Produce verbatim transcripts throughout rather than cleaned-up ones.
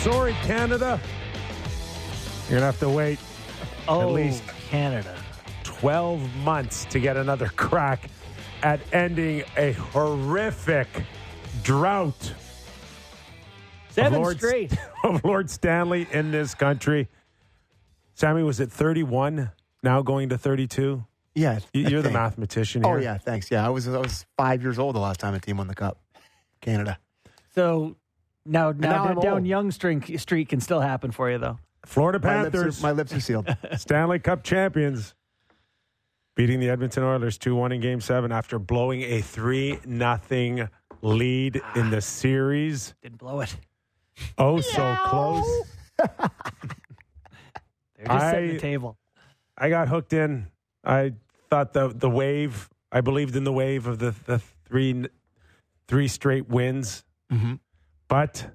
sorry, Canada. You're going to have to wait Oh, at least Canada. twelve months to get another crack at ending a horrific drought Seven of Lord, straight. of Lord Stanley in this country. Sammy, was it thirty-one, now going to thirty-two? Yeah. You- You're the think. mathematician here. Oh, yeah, thanks. Yeah, I was I was five years old the last time a team won the Cup. Canada. So now, now, now I'm down old. Young Street, Street can still happen for you, though. Florida My lips, Panthers, are, my lips are sealed. Stanley Cup champions, beating the Edmonton Oilers two one in Game seven after blowing a three nothing lead in the series. Didn't blow it. Oh, so close. They're just setting I- the table. I got hooked in. I thought the the wave, I believed in the wave of the, the three three straight wins. Mm-hmm. But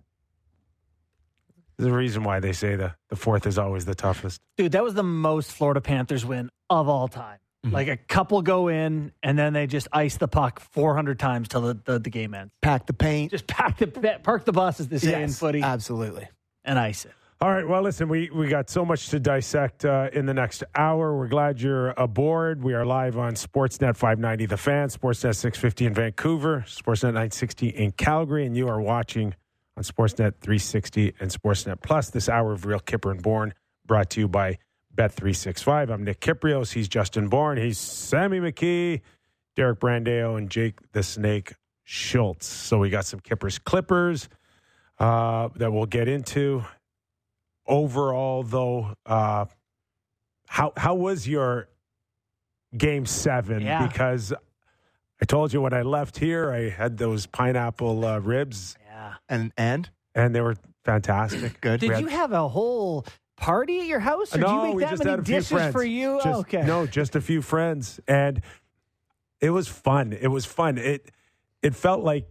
there's a reason why they say the, the fourth is always the toughest. Dude, that was the most Florida Panthers win of all time. Mm-hmm. Like a couple go in, and then they just ice the puck four hundred times till the, the, the game ends. Pack the paint. Just pack the, park the bus, as they say in Yes, footy, absolutely. and ice it. All right, well, listen, we, we got so much to dissect uh, in the next hour. We're glad you're aboard. We are live on Sportsnet five ninety The Fan, Sportsnet six fifty in Vancouver, Sportsnet nine sixty in Calgary, and you are watching on Sportsnet three sixty and Sportsnet Plus. This hour of Real Kipper and Bourne brought to you by Bet three sixty-five. I'm Nick Kiprios. He's Justin Bourne. He's Sammy McKee, Derek Brandeo, and Jake the Snake Schultz. So we got some Kippers Clippers uh, that we'll get into. Overall, though, uh, how how was your Game Seven? Yeah. Because I told you when I left here, I had those pineapple uh, ribs, Yeah. And and and they were fantastic. good. Did We had- you have a whole party at your house, or no, do you make we that just many had a few dishes friends. for you? Just- Oh, okay. No, just a few friends, and it was fun. It was fun. It it felt like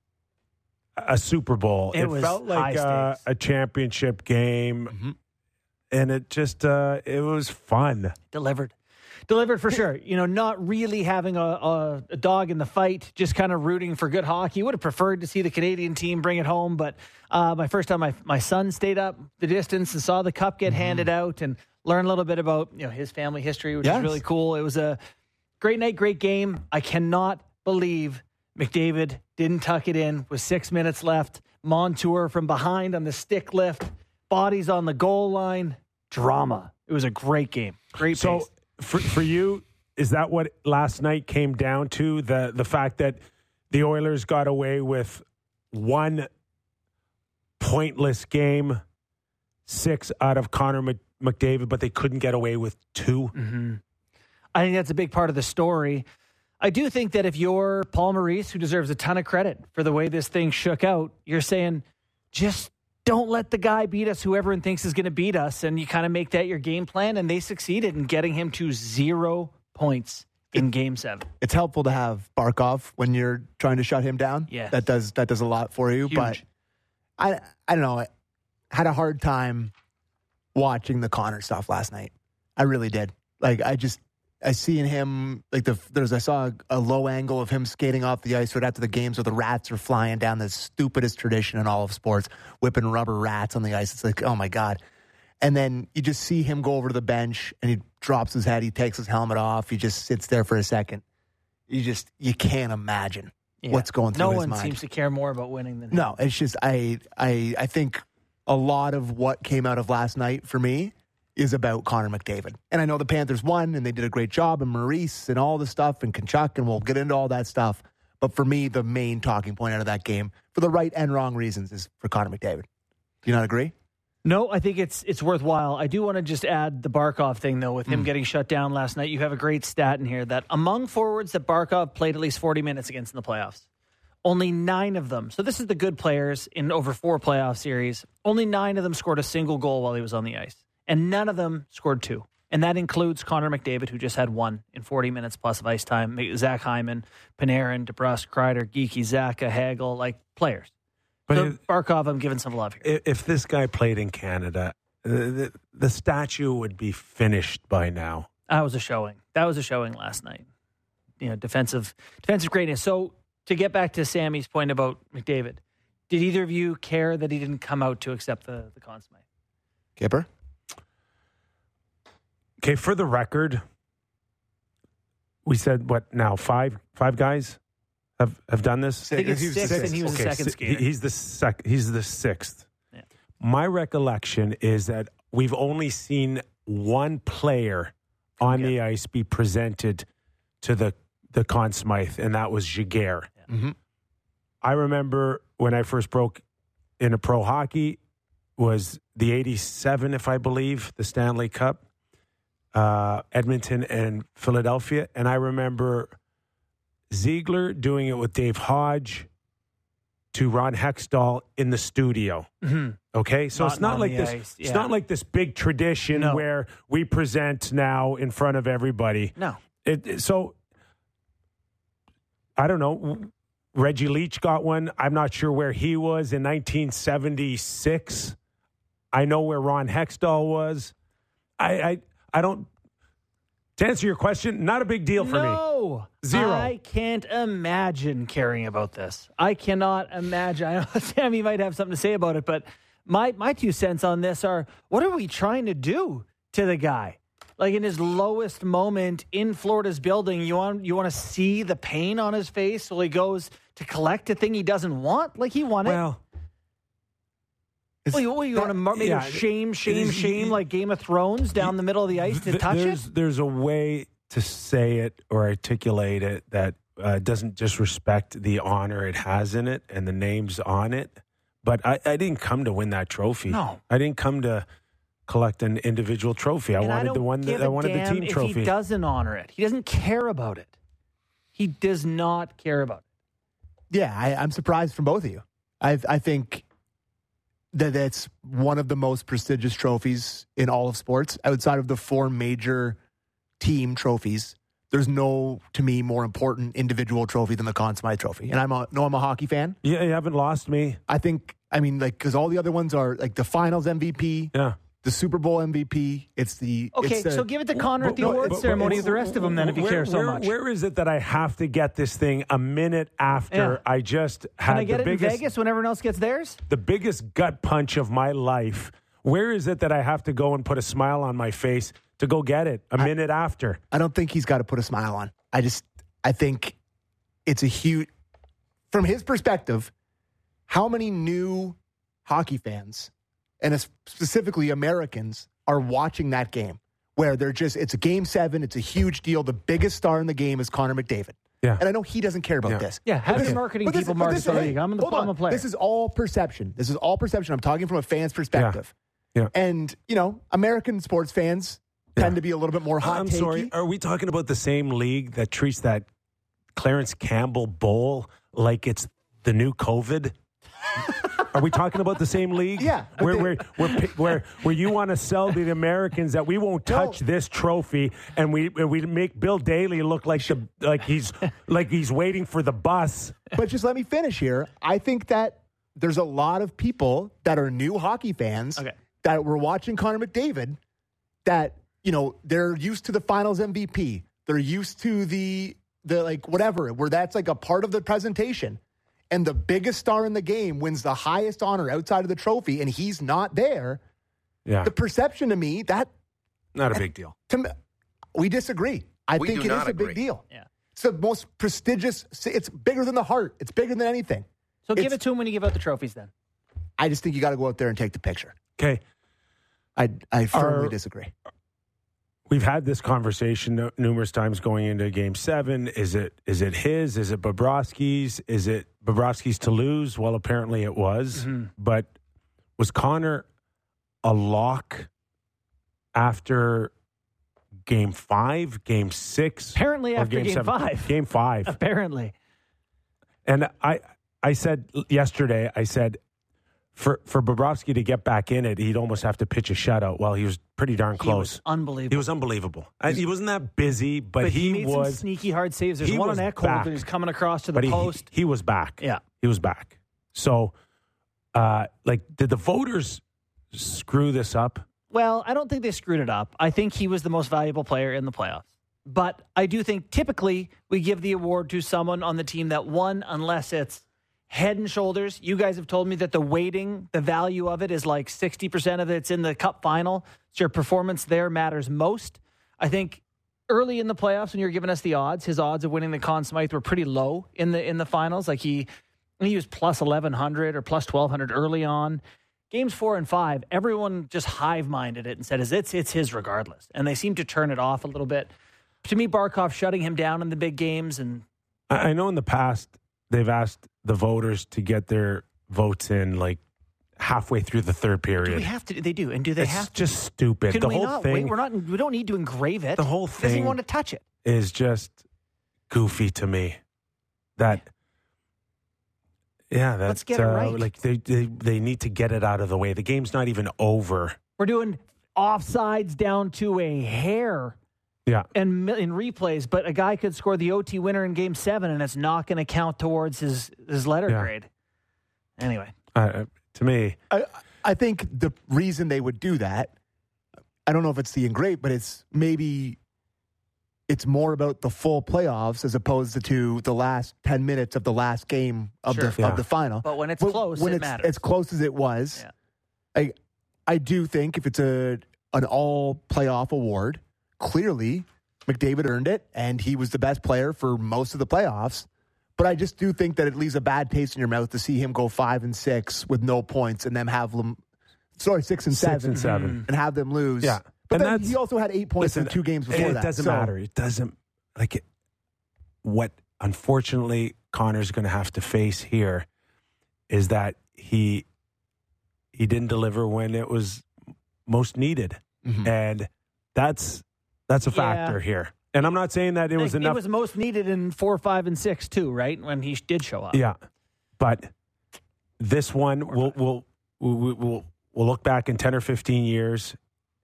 a Super Bowl. It was felt like high uh, stakes. a championship game, Mhm. and it just uh, it was fun. Delivered. Delivered for sure. You know, not really having a, a, a dog in the fight, just kind of rooting for good hockey. Would have preferred to see the Canadian team bring it home, but uh, my first time, my my son stayed up the distance and saw the cup get handed out and learn a little bit about you know his family history, which Yes. is really cool. It was a great night, great game. I cannot believe McDavid didn't tuck it in with six minutes left. Montour from behind on the stick lift, bodies on the goal line. Drama. It was a great game. Great So pace. for for you, is that what last night came down to? The the fact that the Oilers got away with one pointless game, six out of Connor Mc- McDavid, but they couldn't get away with two. Mm-hmm. I think that's a big part of the story. I do think that if you're Paul Maurice, who deserves a ton of credit for the way this thing shook out, you're saying, just don't let the guy beat us who everyone thinks is going to beat us. And you kind of make that your game plan. And they succeeded in getting him to zero points in game seven. it's helpful to have Barkov when you're trying to shut him down. Yes. That does that does a lot for you. Huge. But I I don't know. I had a hard time watching the Connor stuff last night. I really did. Like I just I seen him like the there's I saw a, a low angle of him skating off the ice right after the games where the rats are flying down, the stupidest tradition in all of sports, whipping rubber rats on the ice. It's like, oh my God. And then you just see him go over to the bench and he drops his head, he takes his helmet off, he just sits there for a second. You just you can't imagine Yeah. what's going through No his one mind. seems to care more about winning than him. No, it's just I I I think a lot of what came out of last night for me is about Connor McDavid. And I know the Panthers won and they did a great job and Maurice and all the stuff and Kachuk and we'll get into all that stuff. But for me, the main talking point out of that game, for the right and wrong reasons, is for Connor McDavid. Do you not agree? No, I think it's it's worthwhile. I do want to just add the Barkov thing, though, with him getting shut down last night. You have a great stat in here that among forwards that Barkov played at least forty minutes against in the playoffs, only nine of them, so this is the good players in over four playoff series, only nine of them scored a single goal while he was on the ice. And none of them scored two. And that includes Connor McDavid, who just had one in forty minutes plus of ice time. Zach Hyman, Panarin, DeBrusque, Kreider, Geeky, Zaka, Hagel, like players. But So it- Barkov, I'm giving some love here. If, if this guy played in Canada, the, the, the statue would be finished by now. That was a showing. That was a showing last night. You know, defensive defensive greatness. So to get back to Sammy's point about McDavid, Did either of you care that he didn't come out to accept the, the Conn Smythe? Kipper? Okay, for the record, we said, what now, five five guys have, have done this? I think it's He was six, sixth. and he was Okay, the second si- skater. he- He's the sec- He's the sixth. Yeah. My recollection is that we've only seen one player on Yeah. the ice be presented to the the Conn Smythe, and that was Jaguar. Yeah. Mm-hmm. I remember when I first broke into pro hockey was the eighty-seven, if I believe, the Stanley Cup, uh, Edmonton and Philadelphia. And I remember Ziegler doing it with Dave Hodge to Ron Hextall in the studio. Mhm. Okay, so Not it's not on like the this. ice, It's yeah. not like this big tradition No. where we present now in front of everybody. No. It, it- so I don't know. Reggie Leach got one. I'm not sure where he was in nineteen seventy-six. I know where Ron Hextall was. I I, I don't. To answer your question, not a big deal for me. No. Zero. I can't imagine caring about this. I cannot imagine. I know Sammy might have something to say about it, but my, my two cents on this are, what are we trying to do to the guy? Like in his lowest moment in Florida's building, you want you want to see the pain on his face so he goes to collect a thing he doesn't want? Like he wanted. Well, Well, you, well, you want to mar- make yeah, a shame, shame, it- shame like Game of Thrones down the middle of the ice to th- touch there's, it? There's a way to say it or articulate it that uh, doesn't disrespect the honor it has in it and the names on it. But I, I didn't come to win that trophy. No. I didn't come to collect an individual trophy. I And wanted don't the one give that I a wanted the damn team if trophy. He doesn't honor it. He doesn't care about it. He does not care about it. Yeah, I, I'm surprised from both of you. I I think that it's one of the most prestigious trophies in all of sports. Outside of the four major team trophies, there's no, to me, more important individual trophy than the Conn Smythe Trophy. And I'm a, no, I'm a hockey fan. Yeah, you haven't lost me. I think, I mean, like, because all the other ones are like the Finals M V P, Yeah. the Super Bowl M V P. It's the Okay, it's the, so give it to Connor at the But- awards but- but ceremony it's- with the rest of them then if you where- care so where- much. Where is it that I have to get this thing a minute after Yeah. I just had Can I get the it in biggest Vegas when everyone else gets theirs? the biggest gut punch of my life? Where is it that I have to go and put a smile on my face to go get it a minute after? I don't think he's got to put a smile on. I just, I think it's a huge, from his perspective, how many new hockey fans, and es- specifically Americans, are watching that game where they're just, it's a game seven, it's a huge deal. The biggest star in the game is Connor McDavid. Yeah. And I know he doesn't care about Yeah. this. Yeah, have But your this- marketing but this- people but market this- so hey, I'm the hold I'm a on. player. This is all perception. This is all perception. I'm talking from a fan's perspective. Yeah. And, you know, American sports fans Yeah. tend to be a little bit more hot I'm takey. sorry. Are we talking about the same league that treats that Clarence Campbell Bowl like it's the new COVID? Are we talking about the same league? Yeah. Where where where where, where you want to sell the Americans that we won't touch No. this trophy, and we and we make Bill Daly look like the like he's like he's waiting for the bus. But just let me finish here. I think that there's a lot of people that are new hockey fans Okay. that were watching Connor McDavid that, you know, they're used to the Finals M V P. They're used to the the like whatever, where that's like a part of the presentation. And the biggest star in the game wins the highest honor outside of the trophy, and he's not there. Yeah, The perception to me, that not a big deal. to me, we disagree. I We think do it is not a agree. big deal. Yeah. It's the most prestigious. It's bigger than the heart. It's bigger than anything. So give It's- it to him when you give out the trophies then. I just think you got to go out there and take the picture. Okay. I I firmly Are- disagree. We've had this conversation nu- numerous times going into Game Seven. Is it is it his? Is it Bobrovsky's? Is it Bobrovsky's to lose? Well, apparently it was. Mm-hmm. But was Connor a lock after Game Five, Game Six? Apparently or after Game seven? five. Game Five. Apparently. And I I said yesterday, I said for for Bobrovsky to get back in it, he'd almost have to pitch a shutout. Well, he was pretty darn He close. was unbelievable. He was unbelievable. I, he wasn't that busy, but, but he, he, made was. some sneaky hard saves. There's he one was on Ekholm back. that he's coming across to the but he, post. he was back. Yeah. he was back. So, uh, like, did the voters screw this up? Well, I don't think they screwed it up. I think he was the most valuable player in the playoffs. But I do think typically we give the award to someone on the team that won, unless it's, head and shoulders. You guys have told me that the weighting, the value of it is like sixty percent of it's in the Cup final. So your performance there matters most. I think early in the playoffs when you were giving us the odds, his odds of winning the Conn Smythe were pretty low in the in the finals. Like he, he was plus eleven hundred or plus twelve hundred early on. Games four and five, everyone just hive-minded it and said, it's, it's his regardless. And they seem to turn it off a little bit. To me, Barkov shutting him down in the big games. And I know in the past they've asked the voters to get their votes in like halfway through the third period. Do we have to? They do. And do they it's have to? just stupid. Can the we whole not? thing. Wait, we're not, we don't need to engrave it. The whole He doesn't thing even want to touch it. Is just goofy to me. That. Yeah, that's Let's get it uh, right. like they, they they need to get it out of the way. The game's not even over. We're doing offsides down to a hair. Yeah, and in replays, but a guy could score the O T winner in Game Seven, and it's not going to count towards his his letter yeah. grade. Anyway, uh, to me, I, I think the reason they would do that, I don't know if it's the engrave, but it's maybe it's more about the full playoffs as opposed to the last ten minutes of the last game of Sure. the Yeah. of the final. but when it's When- close, when it it's matters. as close as it was, Yeah. I I do think if it's a an all playoff award, clearly McDavid earned it, and he was the best player for most of the playoffs. But I just do think that it leaves a bad taste in your mouth to see him go five and six with no points, and then have them, sorry, six and Six seven, and seven. and have them lose. Yeah. but And then that's- he also had eight points listen, in two games before it that. doesn't so- matter. It doesn't like it. What unfortunately Connor's going to have to face here is that he he didn't deliver when it was most needed, Mhm. and that's that's a Yeah. factor here. And I'm not saying that it was it, enough. it was most needed in four, five, and six too, right? When he did show up. Yeah, but this one we'll we'll we'll we'll, we'll look back in ten or fifteen years,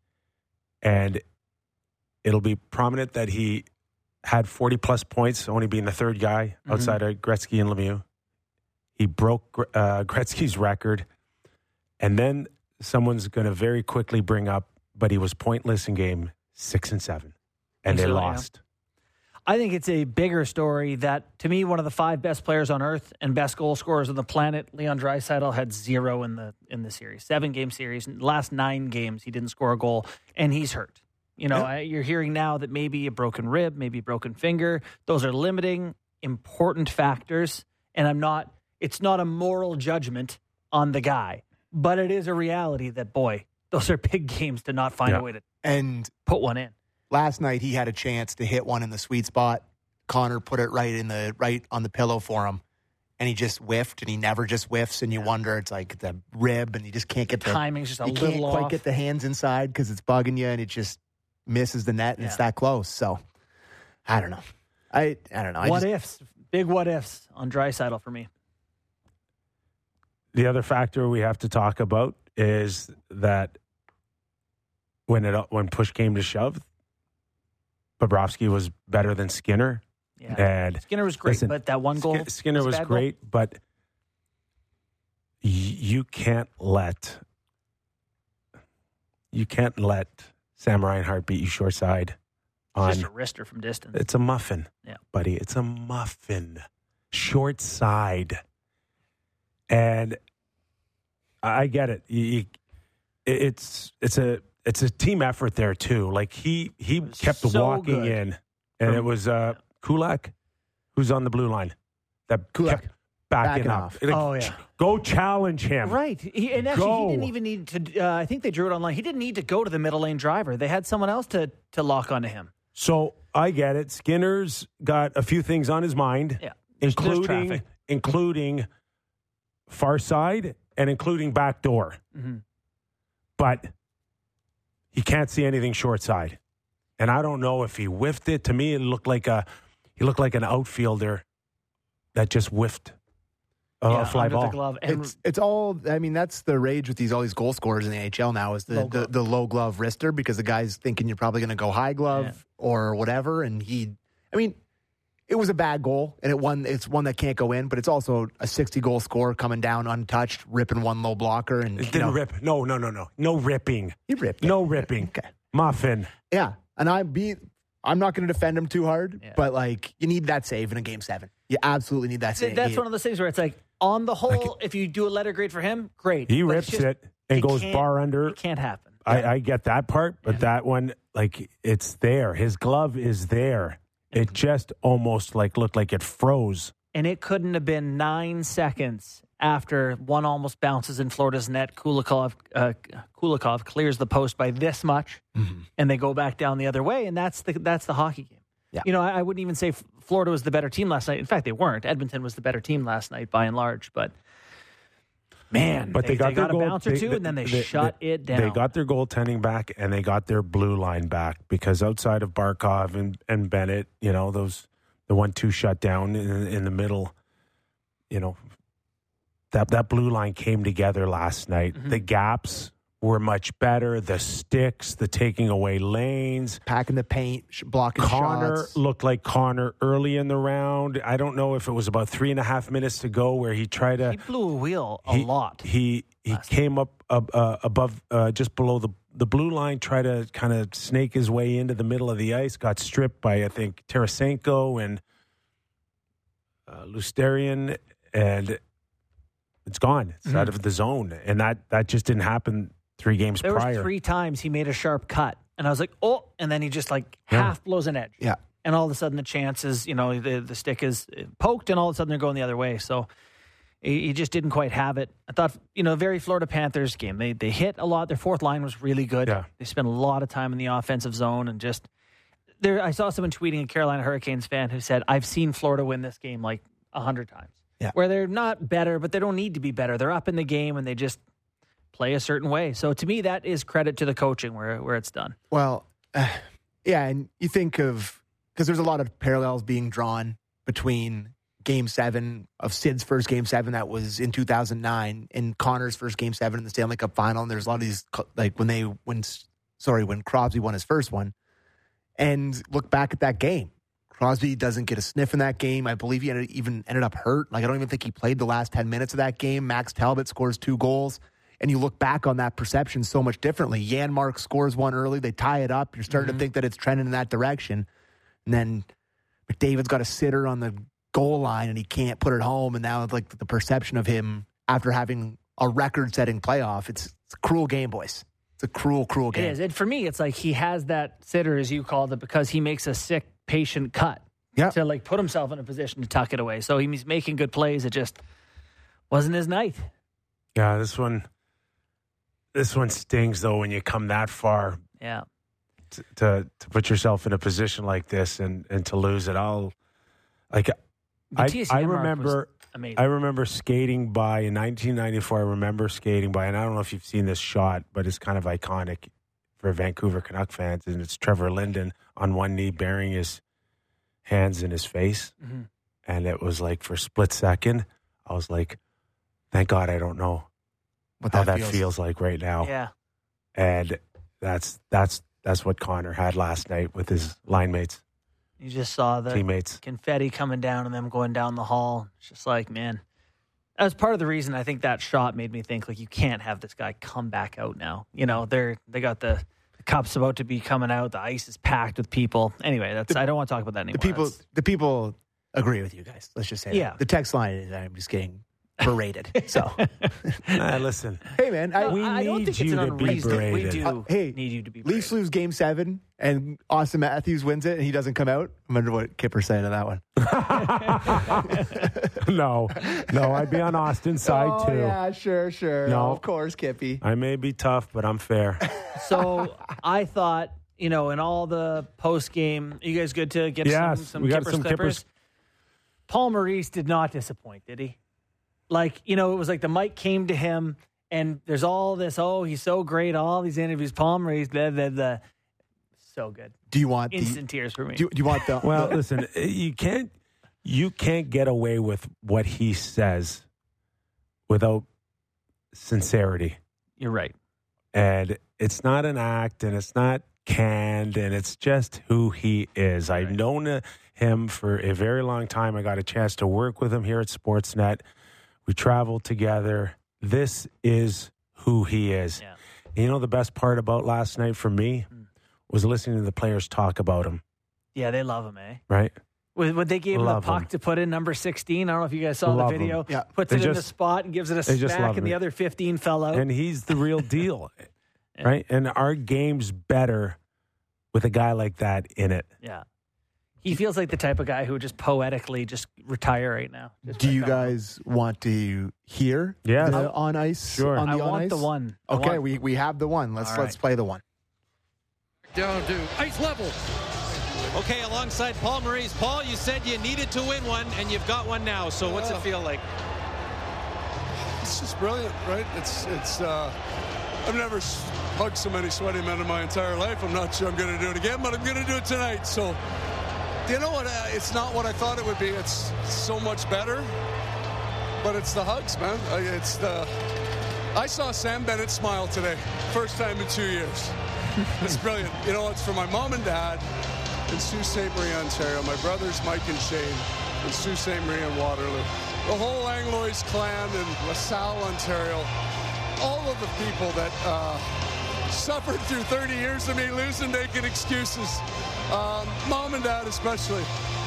and it'll be prominent that he had forty plus points, only being the third guy Mhm. outside of Gretzky and Lemieux. He broke uh, Gretzky's record, and then someone's going to very quickly bring up, but he was pointless in game six and seven, and they Absolutely, yeah. lost. I think it's a bigger story that, to me, one of the five best players on earth and best goal scorers on the planet, Leon Draisaitl, had zero in the in the series, seven game series. In the last nine games, he didn't score a goal, and he's hurt. You know, Yeah. I, you're hearing now that maybe a broken rib, maybe a broken finger. Those are limiting, important factors, and I'm not. It's not a moral judgment on the guy, but it is a reality that, boy, those are big games to not find Yeah. a way to And put one in. last night he had a chance to hit one in the sweet spot. Connor put it right in the right on the pillow for him, and he just whiffed, and he never just whiffs, and you wonder it's like the rib, and you just can't get the Timing's just a you little can't off. quite get the hands inside because it's bugging you, and it just misses the net, and it's Yeah. that close. So I don't know. I I don't know. I What just, ifs? Big what ifs on Draisaitl for me. The other factor we have to talk about is that when it when push came to shove, Bobrovsky was better than Skinner. Yeah. And Skinner was great, listen, but that one goal. Sk- Skinner was a was bad goal. great, but y- you can't let you can't let Sam Reinhart beat you short side on. Just a wrister from distance. It's a muffin, Yeah. buddy. It's a muffin, short side, and I get it. You, you, it's it's a it's a team effort there too. Like he he was kept so walking good. in, and From- it was uh, Kulak who's on the blue line that Kulak. kept backing, Backing up. off. Like, Oh, yeah. go challenge him. Right. He, and actually, Go. he didn't even need to. Uh, I think they drew it online. He didn't need to go to the middle lane driver. They had someone else to to lock onto him. So I get it. Skinner's got a few things on his mind, Yeah. There's including traffic. including far side and including back door. Mm-hmm. But he can't see anything short side. And I don't know if he whiffed it. To me, it looked like a he looked like an outfielder that just whiffed a yeah, fly under ball. the glove. And It's it's all. I mean, that's the rage with these all these goal scorers in the N H L now is the Low the, glove. the low glove wrister because the guy's thinking you're probably going to go high glove Yeah. or whatever, and he. I mean, it was a bad goal, and it one it's one that can't go in, but it's also a sixty goal score coming down untouched, ripping one low blocker, and It you didn't know, rip. No, no, no, no. No ripping. he ripped it. No ripping. Okay. Muffin. Yeah, and I be I'm not going to defend him too hard, Yeah. but like you need that save in a game seven. You absolutely need that save. That's You- one of those things where it's like, on the whole, if you do a letter grade for him, great. He But it's rips just- it and goes can't- bar under. It can't happen. I, I get that part, but Yeah. that one, like, it's there. His glove is there. It just almost like looked like it froze. And it couldn't have been nine seconds after one almost bounces in Florida's net. Kulikov, uh, Kulikov clears the post by this much, Mm-hmm. and they go back down the other way, and that's the that's the hockey game. Yeah. You know, I, I wouldn't even say Florida was the better team last night. In fact, they weren't. Edmonton was the better team last night by and large, but man, But they, got, their a goal, bounce or two, and then they, shut they- it down. They got their goaltending back, and they got their blue line back because outside of Barkov and, and Bennett, you know, those the one two shut down in, in the middle, you know, that that blue line came together last night. Mm-hmm. The gaps were much better. The sticks, the taking away lanes. packing the paint, sh- blocking Connor shots. looked like Connor early in the round. I don't know if it was about three and a half minutes to go where he tried to. he blew a wheel a he, lot. He he last came up uh, uh, above, uh, just below the the blue line, tried to kind of snake his way into the middle of the ice. Got stripped by I think Tarasenko and uh, Lusterian, and it's gone. It's Mm-hmm. out of the zone, and that that just didn't happen three games There prior. was three times he made a sharp cut, and I was like, oh, and then he just like Yeah. half blows an edge. Yeah. And all of a sudden the chances, you know, the, the stick is poked, and all of a sudden they're going the other way. So he, he just didn't quite have it. I thought, you know, very Florida Panthers game. They they hit a lot. Their fourth line was really good. Yeah. They spent a lot of time in the offensive zone, and just there. I saw someone tweeting, a Carolina Hurricanes fan, who said, I've seen Florida win this game like a hundred times. Yeah. Where they're not better, but they don't need to be better. They're up in the game, and they just play a certain way. So to me, that is credit to the coaching where where it's done. Well, uh, yeah, and you think of because there's a lot of parallels being drawn between Game Seven of Sid's first Game Seven that was in two thousand nine and Connor's first Game Seven in the Stanley Cup Final. And there's a lot of these like when they when sorry when Crosby won his first one, and look back at that game. Crosby doesn't get a sniff in that game. I believe he ended, even ended up hurt. Like I don't even think he played the last ten minutes of that game. Max Talbot scores two goals. And you look back on that perception so much differently. Janmark scores one early. They tie it up. You're starting Mm-hmm. to think that it's trending in that direction. And then McDavid's got a sitter on the goal line and he can't put it home. And now it's like the perception of him after having a record-setting playoff, it's, it's a cruel game, boys. It's a cruel, cruel It game. is. And for me, it's like he has that sitter, as you called it, because he makes a sick patient cut Yeah. to like put himself in a position to tuck it away. So he's making good plays. It just wasn't his night. Yeah, this one, this one stings though when you come that far Yeah. to to, to put yourself in a position like this and, and to lose it. I'll like I, Matthias I Janmark was remember amazing. I remember skating by in nineteen ninety-four. I remember skating by, and I don't know if you've seen this shot, but it's kind of iconic for Vancouver Canuck fans, and it's Trevor Linden on one knee, burying his hands in his face, Mm-hmm. and it was like for a split second, I was like, "Thank God I don't know What how that feels. like right now." Yeah. And that's that's that's what Connor had last night with his line mates, You just saw the teammates. confetti coming down and them going down the hall. It's just like, man, that was part of the reason I think that shot made me think, like, you can't have this guy come back out now. You know, they're they got the, the cups about to be coming out. The ice is packed with people. Anyway, that's I don't want to talk about that anymore. The people, That's- the people agree with you guys. Let's just say Yeah. that. The text line is I'm just getting berated. So, Ah, listen, hey, man. I, No, we I don't need think it's you an to be unreasonable. We berated. do Uh, hey, need you to be Leafs berated. lose game seven and Austin Matthews wins it and he doesn't come out. I wonder what Kipper's saying to that one. no, no, I'd be on Austin's side oh, too. yeah, sure, sure. No. Oh, of course, Kippy. I may be tough, but I'm fair. So I thought, you know, in all the post game, you guys good to get Yes, some, some we got Kippers some Clippers? Kippers. Paul Maurice did not disappoint, did he? Like, you know, it was like the mic came to him, and there's all this, oh, he's so great, all these interviews, Paul Maurice, blah, blah, blah. So good. Do you want Instant the, tears for me. do, you- do you want the Well, listen, you can't you can't get away with what he says without sincerity. You're right. And it's not an act, and it's not canned, and it's just who he is. I've known him for a very long time. I got a chance to work with him here at Sportsnet. We traveled together. This is who he is. Yeah. And you know the best part about last night for me was listening to the players talk about him. Yeah, they love him, eh? right? When when they gave him the Love puck him. to put in number sixteen, I don't know if you guys saw Love the him. video. Yeah. Puts They it in the just- spot and gives it a they just smack, love and the him. other fifteen fell out. And he's the real deal, right? And our game's better with a guy like that in it. yeah. He feels like the type of guy who would just poetically just retire right now. Just Do you back on. guys want to hear Yeah. the on ice? Sure. On the I on want ice? the one. I Okay, want- we, we have the one. Let's All let's right. play the one. Down to ice level. Okay, alongside Paul Maurice. Paul, you said you needed to win one, and you've got one now. So what's it feel like? It's just brilliant, right? It's it's. Uh, I've never s- hugged so many sweaty men in my entire life. I'm not sure I'm going to do it again, but I'm going to do it tonight. So, you know what? Uh, it's not what I thought it would be. It's so much better. But it's the hugs, man. Uh, It's the. I saw Sam Bennett smile today, first time in two years. It's brilliant. You know, it's for my mom and dad in Sault Ste. Marie, Ontario. My brothers Mike and Shane in Sault Ste. Marie and Waterloo. The whole Langlois clan in LaSalle, Ontario. All of the people that uh, suffered through thirty years of me losing, making excuses. Um, mom and dad especially.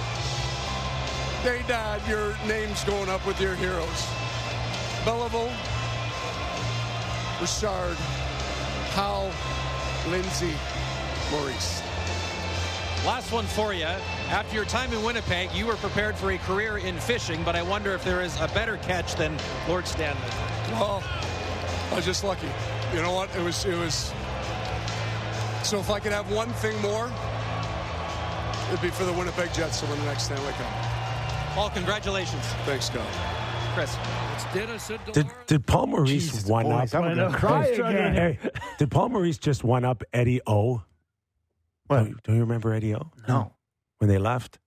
Hey, Dad, your name's going up with your heroes. Belleville, Richard, Hal, Lindsay, Maurice. Last one for you. After your time in Winnipeg, you were prepared for a career in fishing, but I wonder if there is a better catch than Lord Stanley. Oh, I was just lucky. You know what? It was, it was. So if I could have one thing more, it'd be for the Winnipeg Jets to win the next Stanley Cup. Paul, congratulations. Thanks, God. Chris. It's Dennis and Did, Delora. did Paul Maurice Jesus, one boys, up? I'm gonna cry again. Hey, did Paul Maurice just one up Eddie O? What? Don't, you- don't you remember Eddie O? No, When they left?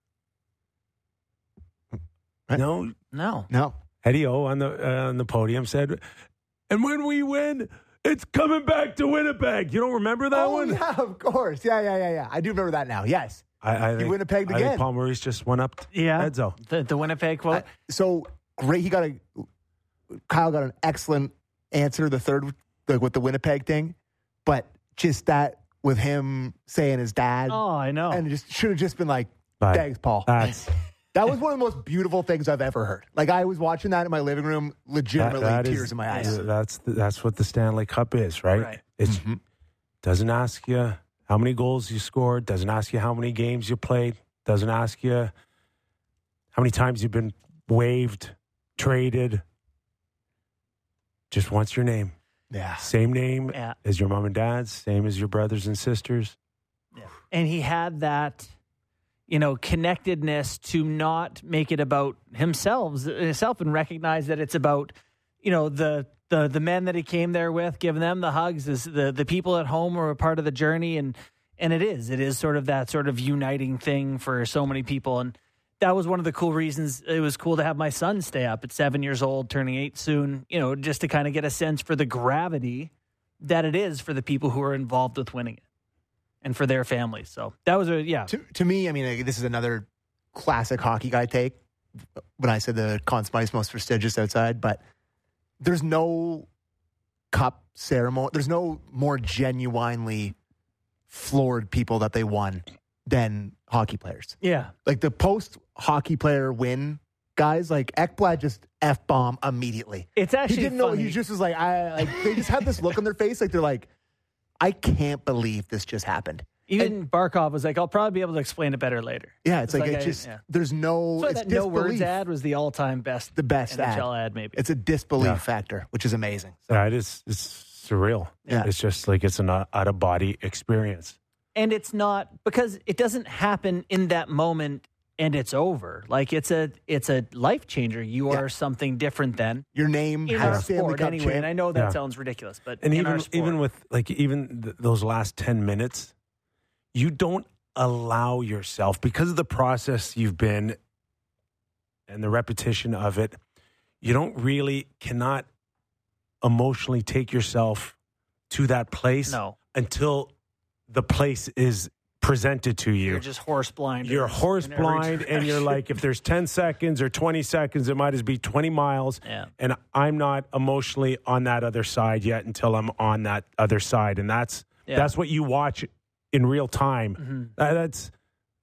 Right. No, No. no. Eddie O on the uh, on the podium said, "And when we win, it's coming back to Winnipeg." You don't remember that Oh one? yeah, of course. Yeah, yeah, yeah, yeah. I do remember that now. Yes. I, I He think, Winnipegged I think again. Paul Maurice just went up. Yeah. Edzo. The, the Winnipeg quote. Uh, so great. He got a. Kyle got an excellent answer. The third, like with the Winnipeg thing, but just that with him saying his dad, oh, I know. and it just should have just been like, But thanks, Paul. That's That was one of the most beautiful things I've ever heard. Like I was watching that in my living room, that, legitimately that is- tears in my eyes. That's the, that's what the Stanley Cup is, right? Right. It Mm-hmm. doesn't ask you how many goals you scored. Doesn't ask you how many games you played. Doesn't ask you how many times you've been waived, traded. Just wants your name. Yeah. Same name Yeah. as your mom and dad's, same as your brothers and sisters. And he had that, you know, connectedness to not make it about himself, himself and recognize that it's about, you know, the the the men that he came there with, giving them the hugs, is the the people at home are a part of the journey, and and it is it is sort of that sort of uniting thing for so many people. And that was one of the cool reasons it was cool to have my son stay up at seven years old, turning eight soon, you know, just to kind of get a sense for the gravity that it is for the people who are involved with winning it and for their families. So that was a, yeah. To, to me, I mean, like, this is another classic hockey guy take when I said the Conn Smythe's most prestigious outside, but there's no cup ceremony. There's no more genuinely floored people that they won than hockey players. Yeah. Like the post hockey player win guys, like Ekblad just F bomb immediately. It's actually He didn't know. funny. He just was like, I like. They just had this look on their face, like they're like, I can't believe this just happened. Even Barkov was like, I'll probably be able to explain it better later. Yeah, it's, It's like, like it's I- just yeah. there's no. So it's that no words disbelief. ad was the all-time best, The best N H L ad. ad, maybe. It's a disbelief Yeah. factor, which is amazing. Yeah, it is. It's surreal. Yeah. It's just like it's an out of body experience. And it's not because it doesn't happen in that moment and it's over. Like it's a it's a life changer. You Yeah. are something different than Your name in has our Stanley sport Cup anyway. champ. And I know that Yeah. sounds ridiculous, but And in even our sport, even with like even th- those last ten minutes, you don't allow yourself because of the process you've been and the repetition of it. You don't really cannot emotionally take yourself to that place no, until the place is presented to you. you're just horse blind. You're in- horse in every blind, and you're direction. like, if there's ten seconds or twenty seconds, it might as be twenty miles. Yeah. And I'm not emotionally on that other side yet until I'm on that other side, and that's Yeah. that's what you watch in real time. Mhm. Uh, that's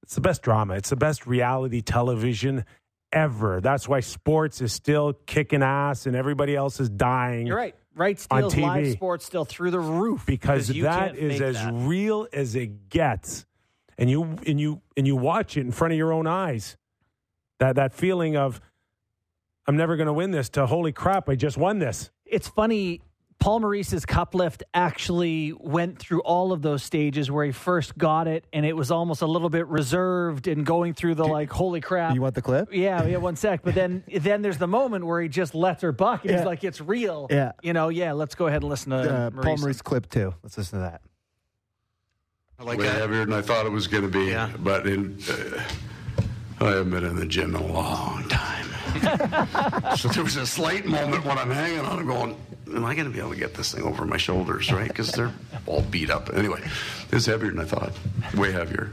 It's the best drama. It's the best reality television ever. That's why sports is still kicking ass and everybody else is dying. You're right. Right steals T V. live sports still through the roof because you that can't is fake as that. real as it gets, and you and you and you watch it in front of your own eyes. That that feeling of I'm never going to win this to holy crap, I just won this. It's funny. Paul Maurice's cup lift actually went through all of those stages where he first got it, and it was almost a little bit reserved and going through the like, holy crap. You want the clip? Yeah, yeah, one sec. But then then there's the moment where he just lets her buck, and Yeah. he's like, it's real. Yeah. You know, yeah, let's go ahead and listen to Uh, Maurice. Paul Maurice clip too. Let's listen to that. I like Way that. heavier than I thought it was going to be. Yeah. But in, uh, I haven't been in the gym in a long time. So there was a slight moment when I'm hanging on and going, am I going to be able to get this thing over my shoulders, right? Because they're all beat up. Anyway, it's heavier than I thought. Way heavier.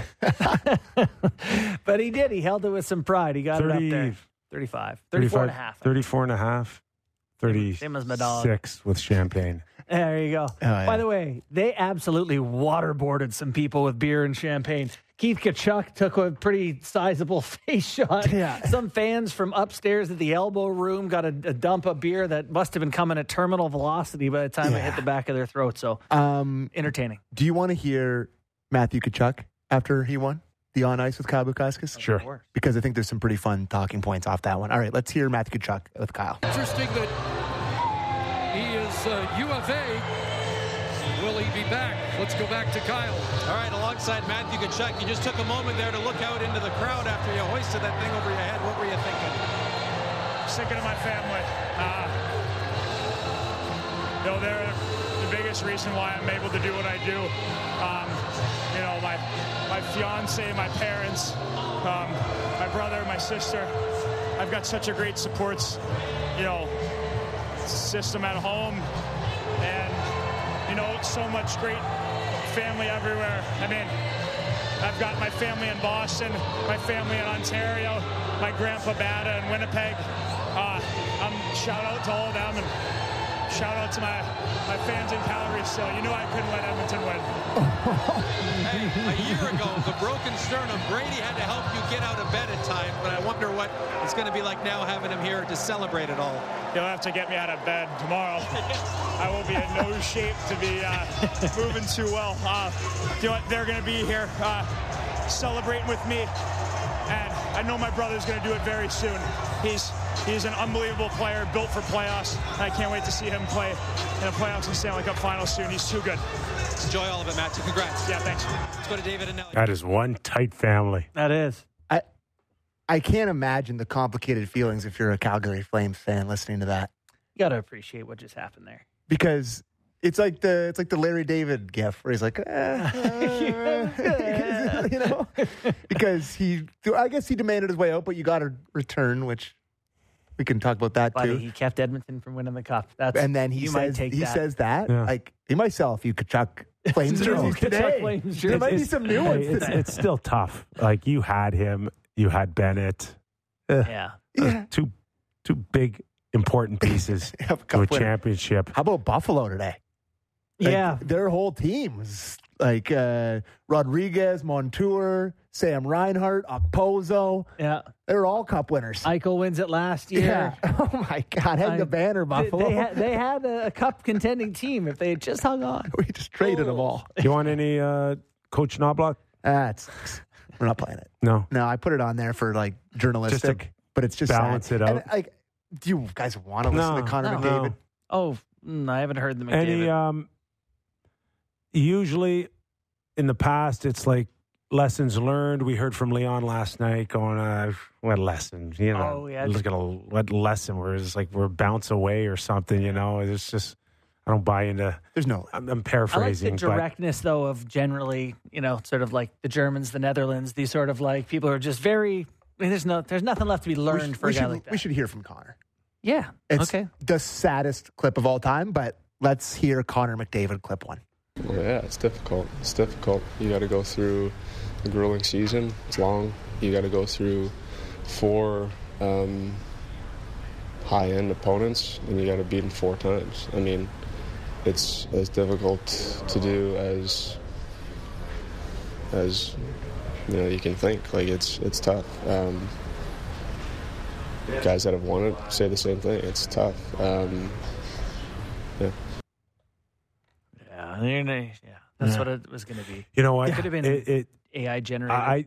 But he did. He held it with some pride. He got thirty, it up there. thirty-five. thirty-four and a half. thirty-four and a half. Same as my dog. thirty-six with champagne. There you go. yeah. By the way, they absolutely waterboarded some people with beer and champagne. Keith Kachuk took a pretty sizable face shot. Yeah. Some fans from upstairs at the elbow room got a, a dump of beer that must have been coming at terminal velocity by the time it Yeah. hit the back of their throat. So Um, entertaining. do you want to hear Matthew Tkachuk after he won the on ice with Kyle Bukauskas? Sure. Because I think there's some pretty fun talking points off that one. All right, let's hear Matthew Tkachuk with Kyle. Interesting that he is uh, U of A. Will he be back? Let's go back to Kyle. All right, alongside Matthew Tkachuk, you just took a moment there to look out into the crowd after you hoisted that thing over your head. What were you thinking? Thinking of my family. Uh, you know, they're the biggest reason why I'm able to do what I do. Um, you know, my my fiance, my parents, um, my brother, my sister. I've got such a great supports, you know, system at home, and you know, so much great family everywhere. I mean, I've got my family in Boston, my family in Ontario, my grandpa Bada in Winnipeg. Uh, um, shout out to all of them, and shout out to my, my fans in Calgary still. You knew I couldn't let Edmonton win. Hey, a year ago, the broken sternum, Brady had to help you get out of bed at times, but I wonder what it's going to be like now having him here to celebrate it all. You'll have to get me out of bed tomorrow. I will be in no shape to be uh, moving too well. Uh, you know what? They're going to be here uh, celebrating with me, and I know my brother's going to do it very soon. He's he's an unbelievable player, built for playoffs. I can't wait to see him play in the playoffs and Stanley Cup Finals soon. He's too good. Enjoy all of it, Matthew. Congrats. Yeah, thanks. Let's go to David and Nelly. That is one tight family. That is. I I can't imagine the complicated feelings if you're a Calgary Flames fan listening to that, You got to appreciate what just happened there. because it's like the it's like the Larry David gif where he's like, eh, uh, you know, because he I guess he demanded his way out, but you got to return, which we can talk about that But too. he kept Edmonton from winning the cup. That's And then he you might says take he that. says that Yeah. like he might sell a few Kachuk Flames True. jerseys Kachuk today. Flames There might be jerseys. some new Hey, ones it's, today. it's still tough. Like you had him, you had Bennett. Yeah. Yeah. Two two big important pieces Have a to a cup winner. championship. How about Buffalo today? Like, Yeah. their whole team was like uh, Rodriguez, Montour, Sam Reinhart, Okposo. Yeah. They're all cup winners. Eichel wins it last year. Yeah. Oh my God! Hang I- the banner, They, Buffalo. they had, they had a, a cup contending team if they had just hung on. we just traded them all. You want any uh, Coach Knobloch? Ah, it sucks. We're not playing it. No. No, I put it on there for like journalistic, but it's just balance sad. it out. And, like, do you guys want to listen No, to Connor no. McDavid? Oh, mm, I haven't heard the McDavid. Any um usually in the past it's like lessons learned. We heard from Leon last night going uh what lessons, you know. Oh, yeah. Look at a what lesson where it's like we're bounce away or something, you know. It's just I don't buy into There's no. I'm, I'm I like the paraphrasing, but directness, though, of generally, you know, sort of like the Germans, the Netherlands, these sort of like people who are just very. I mean, there's no, there's nothing left to be We learned should, for we a guy should, like that. we should hear from Connor. Yeah. It's okay. the saddest clip of all time, but let's hear Connor McDavid clip one. Well, yeah, it's difficult. It's difficult. You got to go through a grueling season. It's long. You got to go through four um, high-end opponents, and you got to beat them four times. I mean, it's as difficult to do as as you know you can think. Like it's it's tough. Um, guys that have won it say the same thing. It's tough. Um, yeah. Yeah, they're nice. Yeah, that's Yeah. what it was going to be. You know what? It could have been It, it, A I generated. I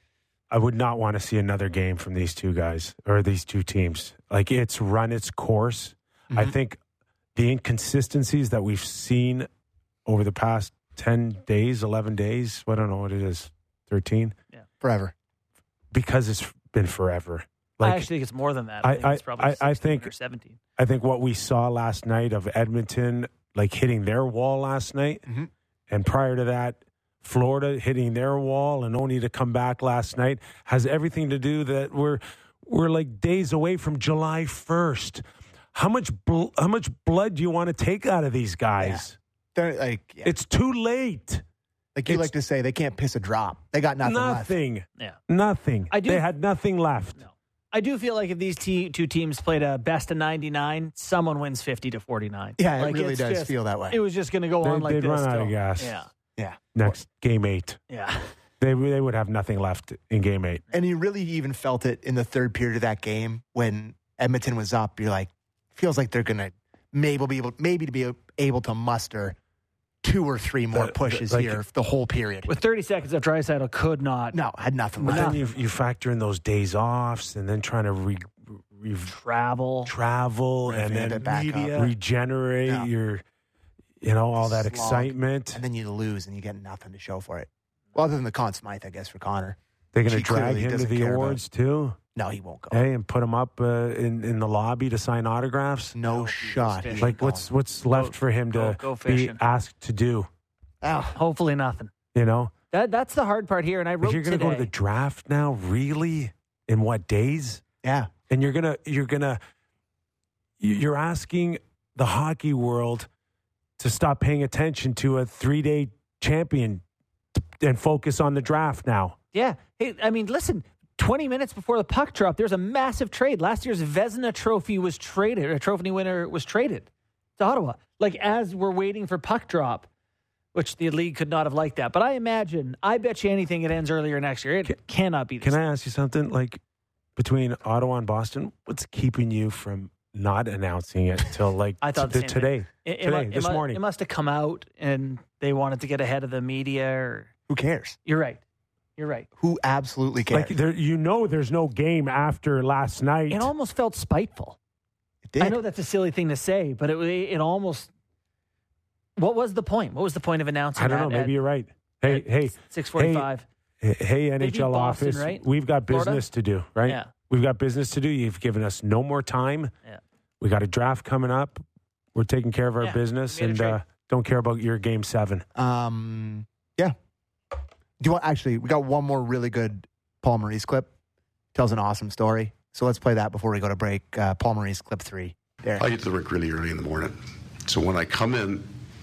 I would not want to see another game from these two guys or these two teams. Like it's run its course. Mm-hmm. I think the inconsistencies that we've seen over the past ten days, eleven days, I don't know what it is, thirteen, Forever. because it's been forever. I actually think it's more than that. I, I- think it's I- probably I- I sixteen think- or seventeen. I think what we saw last night of Edmonton, like hitting their wall last night, Mhm. and prior to that, Florida hitting their wall and only to come back last night, has everything to do that we're we're like days away from July first. How much bl- how much blood do you want to take out of these guys? They're like, yeah. It's too late. like you it's- like to say, they can't piss a drop. They got nothing, left. Nothing. Yeah. Nothing. I do- They had nothing left. No. I do feel like if these te- two teams played a best of ninety-nine, someone wins fifty to forty-nine. Yeah, it Like, really it's does just- feel that way. It was just going to go They- on like they'd this. run out of till- gas. Yeah. Yeah. Next game eight, Yeah. they they would have nothing left in game eight. And you really even felt it in the third period of that game when Edmonton was up. You're like, feels like they're going to maybe be able, maybe to be able to muster two or three more The- pushes like- here the whole period. With thirty seconds of Draisaitl could not No, had nothing But left. then you you factor in those days offs and then trying to re, re, travel. travel and Revamp then it back media. up. regenerate Yeah. your, you know, all that Slog. excitement. And then you lose and you get nothing to show for it. Well, other than the Conn Smythe, I guess, for Connor. They're going to She drag clearly him to doesn't the care about awards too. No, he won't go. Hey, and put him up uh, in in the lobby to sign autographs. No No, shot. fishing. He's Like going. what's what's left for him go- to go be fishing. asked to do? Oh, Hopefully nothing. You know, That that's the hard part here. And I if wrote you're going to today. go to the draft now, really, in what days? yeah. And you're gonna you're gonna you're asking the hockey world to stop paying attention to a three day champion and focus on the draft now. Yeah. Hey, I mean, listen, twenty minutes before the puck drop, there's a massive trade. Last year's Vezina trophy was traded, a trophy winner was traded to Ottawa. Like, as we're waiting for puck drop, which the league could not have liked that. But I imagine, I bet you anything it ends earlier next year. It Can- cannot be this. Can I ask you something? Like between Ottawa and Boston, what's keeping you from not announcing it till like I thought the t- same today? thing. It, it today, mu- it this mu- morning. It must have come out and they wanted to get ahead of the media. Or, Who cares? you're right. You're right. Who absolutely cares? Like there, you know, there's no game after last night. It almost felt spiteful. it did. I know that's a silly thing to say, but it it almost. What was the point? What was the point of announcing? I don't know. that Maybe at- you're right. Hey, at hey, six forty-five. hey, hey, N H L beat Boston, office. right? We've got Florida? business to do, right? Yeah. We've got business to do. You've given us no more time. Yeah. We got a draft coming up. We're taking care of our Yeah, business we made a and trade. uh, don't care about your game seven. Um, yeah. Do you want actually? We got one more really good Paul Maurice clip. Tells an awesome story. So let's play that before we go to break. Uh, Paul Maurice clip three. There. I get to the rink really early in the morning. So when I come in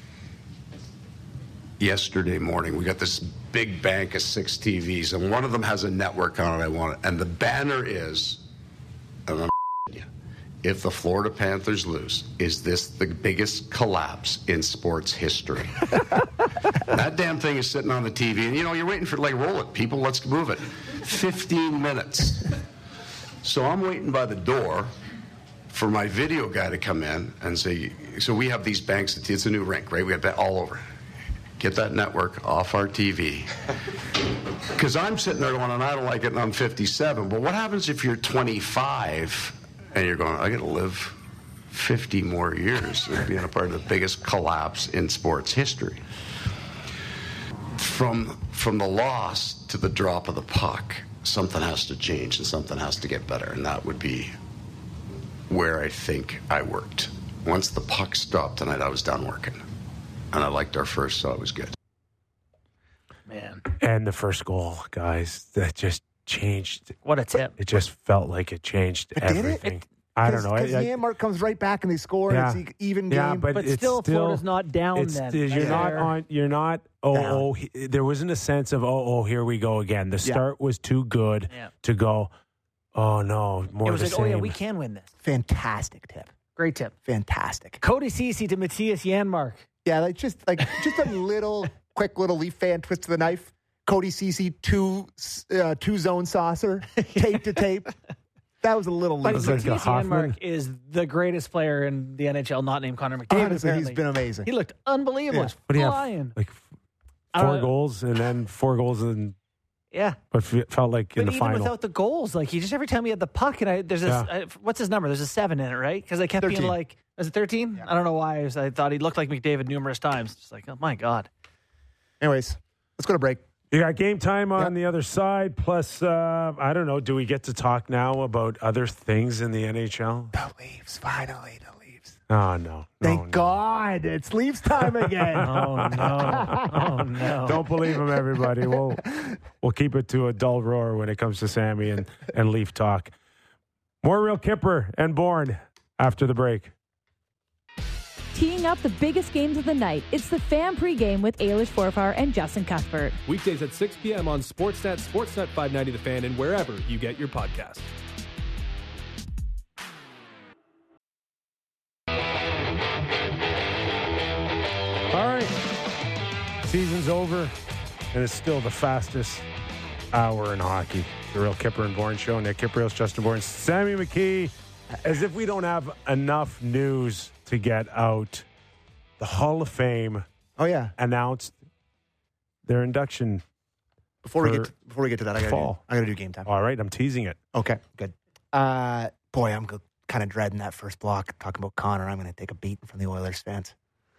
yesterday morning, we got this big bank of six T Vs, and one of them has a network on it. I want it. And the banner is, and I'm you, if the Florida Panthers lose, is this the biggest collapse in sports history? That damn thing is sitting on the T V, and you know, you're waiting for, like, roll it, people, let's move it. fifteen minutes. So I'm waiting by the door for my video guy to come in and say, so we have these banks, it's a new rink, right? We have that all over. Get that network off our T V. Because I'm sitting there going, and I don't like it, and I'm fifty-seven. But what happens if you're twenty-five and you're going, I got to live fifty more years of being a part of the biggest collapse in sports history? From, from the loss to the drop of the puck, something has to change and something has to get better. And that would be where I think I worked. Once the puck stopped tonight, I was done working. And I liked our first, so it was good. Man, And the first goal, guys, that just changed. what a tip. It just felt like it changed It did it? everything. I don't know. Because I- I- Janmark comes right back and they score. Yeah. And it's e- even Yeah, game. but But it's still, still Florida's not down It's, then. you're Like, not they're- on. You're not. Oh, Down. oh. He, there wasn't a sense of oh, oh. Here we go again. The Yeah. start was too good Yeah. to go. Oh no, more It of was the like, oh, yeah, same. we can win this. Fantastic tip. Great tip. Fantastic. Cody Ceci to Matthias Janmark. Yeah, like just like just a little quick little Leaf fan twist of the knife. Cody Ceci two uh, two zone saucer, tape to tape. That was a little But loose. like a Casey Hoffman. Enmark is the greatest player in the N H L, not named Connor McDavid. Honestly, he's apparently. been amazing. He looked unbelievable. Yeah. He was What do you have? flying. Like I don't four know. goals and then four goals and Yeah. but f- felt like in But the even final. without the goals, like he just every time he had the puck, and I there's this Yeah. I, what's his number? There's a seven in it, right? Because I kept being thirteen. like, was it thirteen? I don't know why. I, was, I thought he looked like McDavid numerous times. Just like, oh my god. Anyways, let's go to break. You got game time on Yep. the other side. Plus, uh, I don't know. Do we get to talk now about other things in the N H L? The Leafs, finally, the Leafs. Oh no! Thank no, no. God, it's Leafs time again. Oh no! Oh no! Don't believe him, everybody. We'll we'll keep it to a dull roar when it comes to Sammy and, and Leaf talk. More Real Kipper and Bourne after the break. Teeing up the biggest games of the night, it's the Fan Pregame with Ailish Forfar and Justin Cuthbert. Weekdays at six p.m. on Sportsnet, Sportsnet five ninety The Fan, and wherever you get your podcasts. All right. Season's over, and it's still the fastest hour in hockey. The Real Kipper and Bourne Show. Nick Kiprios, Justin Bourne, Sammy McKee. As if we don't have enough news to get out, the Hall of Fame Oh yeah. announced their induction. Before we For get to, before we get to that, I gotta do, fall. I gotta do game time. All right, I'm teasing it. Okay, good. Uh, boy, I'm go- kind of dreading that first block talking about Connor. I'm going to take a beat from the Oilers fans.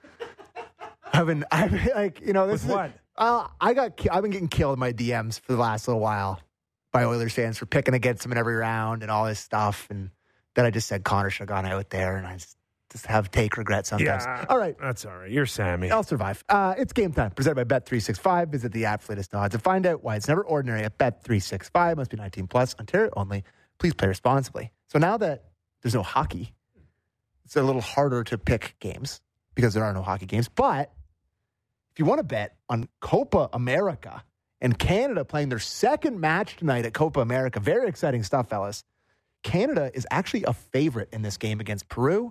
I've been, I've been like, you know, this With is what? Uh, I got, ki- I've been getting killed in my D Ms for the last little while by Oilers fans for picking against them in every round and all this stuff. And then I just said Connor should have gone out there, and I just, just have take regret sometimes. Yeah. All right. That's all right. You're Sammy. I'll survive. Uh, it's game time. Presented by Bet three sixty-five. Visit the app for latest odds and find out why it's never ordinary at Bet three sixty-five. Must be nineteen plus. Ontario only. Please play responsibly. So now that there's no hockey, it's a little harder to pick games because there are no hockey games. But if you want to bet on Copa America and Canada playing their second match tonight at Copa America, very exciting stuff, fellas. Canada is actually a favorite in this game against Peru.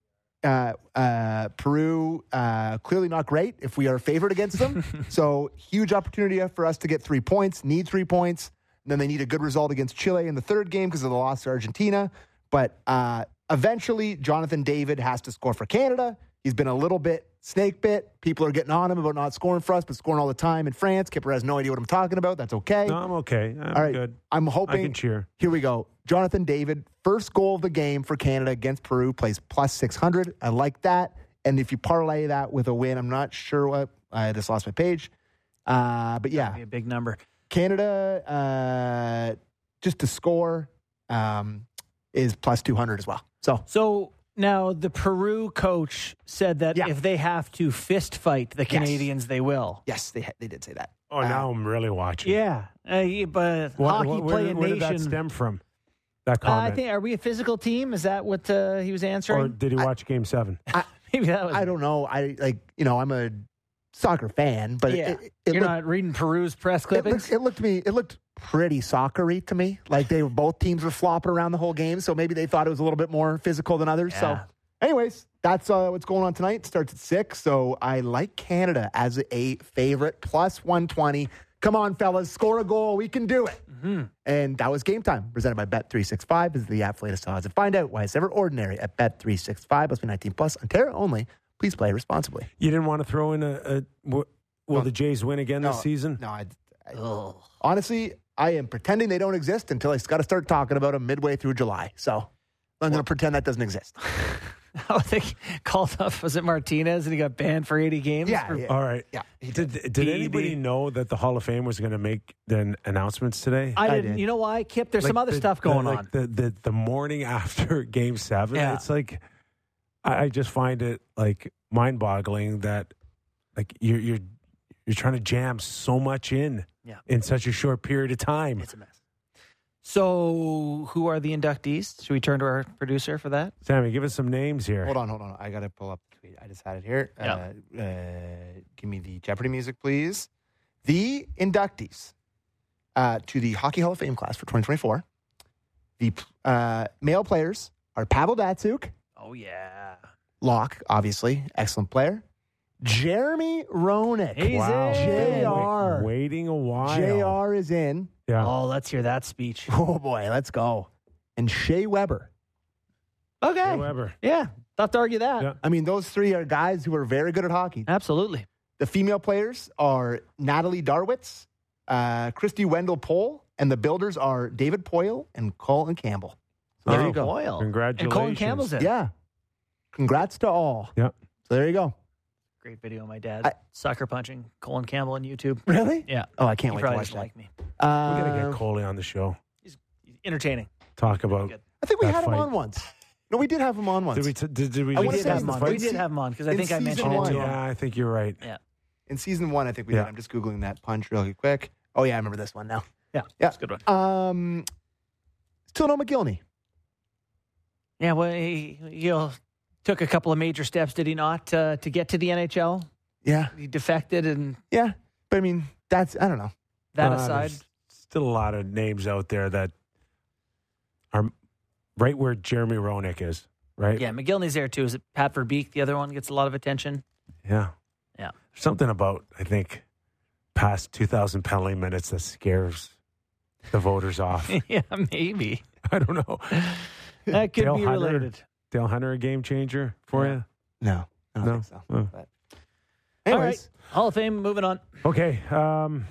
Uh, uh, Peru, uh, clearly not great if we are favored against them. So huge opportunity for us to get three points, need three points. And then they need a good result against Chile in the third game because of the loss to Argentina. But uh, eventually, Jonathan David has to score for Canada. He's been a little bit snake bit. People are getting on him about not scoring for us, but scoring all the time in France. Kipper has no idea what I'm talking about. That's okay. No, I'm okay. I'm all right. good. I'm hoping. I can cheer. Here we go. Jonathan David, first goal of the game for Canada against Peru, plays plus six hundred. I like that. And if you parlay that with a win, I'm not sure what. I just lost my page. Uh, but yeah. Be a big number. Canada, uh, just to score, um, is plus two hundred as well. So, So now the Peru coach said that Yeah. if they have to fist fight the Yes. Canadians, they will. yes, they ha- they did say that. Oh, now I'm really watching. Yeah, uh, yeah, but What, hockey what, play where, a where did nation. that stem from? That Uh, comment. I think. Are we a physical team? Is that what uh, he was answering? or did he watch Game Seven? Maybe that was. I don't know. I like, you know, I'm a soccer fan, but Yeah, it, it, it you're looked, not reading Peru's press it clippings. looked, it looked to me, it looked pretty soccery to me. Like they were both teams were flopping around the whole game, so maybe they thought it was a little bit more physical than others. So, Yeah. anyways, that's uh, what's going on tonight. It starts at six, so I like Canada as a favorite, plus one twenty. Come on, fellas, score a goal. We can do it. Mm-hmm. And that was Game Time, presented by Bet three sixty-five. Visit the app for latest odds and find out why it's never ordinary at Bet three sixty-five. Must be nineteen plus. Ontario only. Please play responsibly. You didn't want to throw in a. a w- will No. the Jays win again this No, season? No, I, I, honestly, I am pretending they don't exist until I got to start talking about them midway through July. So I'm going to pretend that doesn't exist. I think called up. Was it Martinez and he got banned for eighty games? Yeah, For- yeah. All right. Yeah. Did did P E D. anybody know that the Hall of Fame was going to make the announcements today? I I didn't. did. You know why, Kip? There's Like some other the- stuff the- going like on. The, the the morning after Game Seven, Yeah. it's like I, I just find it like mind-boggling that like you're you're you're trying to jam so much in Yeah. in such a short period of time. It's a mess. So, who are the inductees? Should we turn to our producer for that? Sammy, give us some names here. Hold on, hold on. I got to pull up the tweet. I just had it here. Yeah. Uh, uh, give me the Jeopardy music, please. The inductees uh, to the Hockey Hall of Fame class for twenty twenty-four. The uh, male players are Pavel Datsyuk, Oh yeah. Locke, obviously, excellent player. Jeremy Roenick. He's Wow. in. J R. Wait- waiting a while. J R is in. Yeah. Oh, let's hear that speech. Oh, boy, let's go. And Shea Weber. Okay. Whoever. Yeah. Tough to argue that. Yeah. I mean, those three are guys who are very good at hockey. Absolutely. The female players are Natalie Darwitz, uh, Christy Wendell-Pole, and the builders are David Poyle and Colin Campbell. So there Oh, you go. Boyle. Congratulations. And Colin Campbell's in. Yeah. Congrats to all. Yeah. So there you go. Great video of my dad I- sucker punching Colin Campbell on YouTube. Really? Yeah. Oh, I can't He wait to probably watch doesn't that. like me. Uh, We got to get Coley on the show. He's entertaining. Talk about. Good. I think we that had him fight. on once. No, we did have him on once. Did we? T- did, did we? I We wanna did say have in him on. the We fight did se- have him on because I in think I season mentioned one. it to him. Yeah, I think you're right. Yeah. In season one, I think we Yeah. did. I'm just Googling that punch really quick. Oh, yeah, I remember this one now. Yeah. Yeah. It's a good one. Um, still no McGillney. Yeah. Well, he, he uh, took a couple of major steps, did he not, uh, to get to the N H L? Yeah. He defected, and Yeah. But, I mean, that's, I don't know. that Uh, aside, there's still a lot of names out there that are right where Jeremy Roenick is. Right. yeah, McGillney's there too. Is it Pat Verbeek? The other one gets a lot of attention. Yeah. Yeah. Something about, I think, past two thousand penalty minutes that scares the voters off. yeah, maybe I don't know. that could Dale be Hunter? related. Dale Hunter, a game changer for Yeah. you? No. I don't No? think so. Oh. But All anyways, right, Hall of Fame. Moving on. Okay. Um,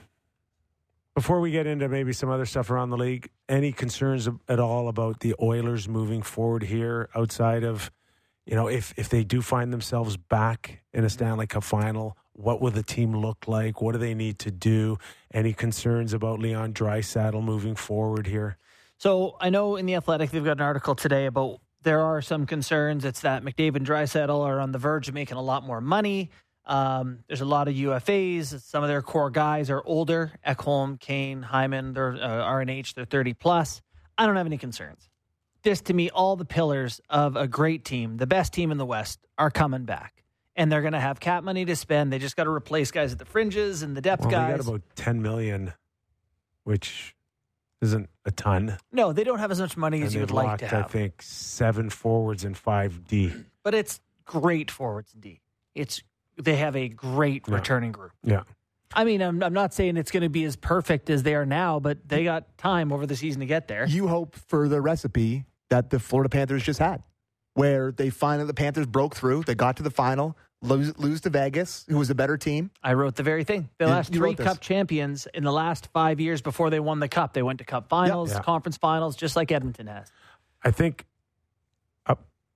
before we get into maybe some other stuff around the league, any concerns at all about the Oilers moving forward here outside of, you know, if, if they do find themselves back in a Stanley Cup final, what will the team look like? What do they need to do? Any concerns about Leon Draisaitl moving forward here? So I know in The Athletic they've got an article today about there are some concerns. It's that McDavid and Draisaitl are on the verge of making a lot more money. Um, there's a lot of U F As. Some of their core guys are older. Ekholm, Kane, Hyman, they're uh, R N H. They're thirty plus. I don't have any concerns. This, to me, all the pillars of a great team, the best team in the West, are coming back. And they're going to have cap money to spend. They just got to replace guys at the fringes and the depth Well, guys. they got about ten million dollars, which isn't a ton. No, they don't have as much money as And you they've would like locked, to have. I think, seven forwards and five D. But it's great forwards and D. It's they have a great Yeah. returning group. Yeah. I mean, I'm, I'm not saying it's going to be as perfect as they are now, but they got time over the season to get there. you hope for the recipe that the Florida Panthers just had, where they find that the Panthers broke through, they got to the final, lose, lose to Vegas, who was a better team. I wrote the very thing. The You- last you three wrote this. Cup champions in the last five years before they won the Cup, they went to Cup finals, Yeah. conference finals, just like Edmonton has. I think uh,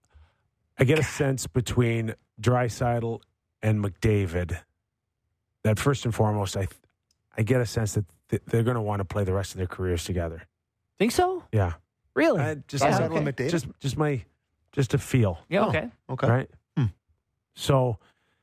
I get a sense between Draisaitl and McDavid that first and foremost, I I get a sense that th- they're going to want to play the rest of their careers together. Think so? Yeah, Really? I just Draisaitl okay. and McDavid? just just my just a feel, yeah, Oh. okay. Okay. right? Hmm. So